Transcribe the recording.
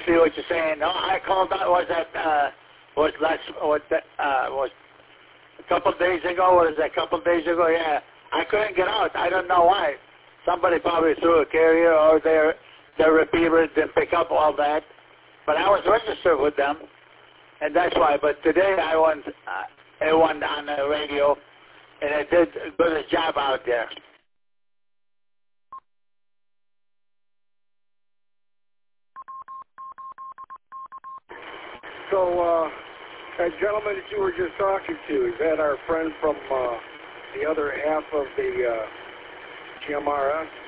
see what you're saying. No, I called out. Was a couple of days ago? What is that? A couple of days ago? Yeah. I couldn't get out. I don't know why. Somebody probably threw a carrier, or their repeater didn't pick up all that. But I was registered with them, and that's why. But today I went on the radio, and it did a good job out there. So, that gentleman that you were just talking to, is that our friend from the other half of the GMRS?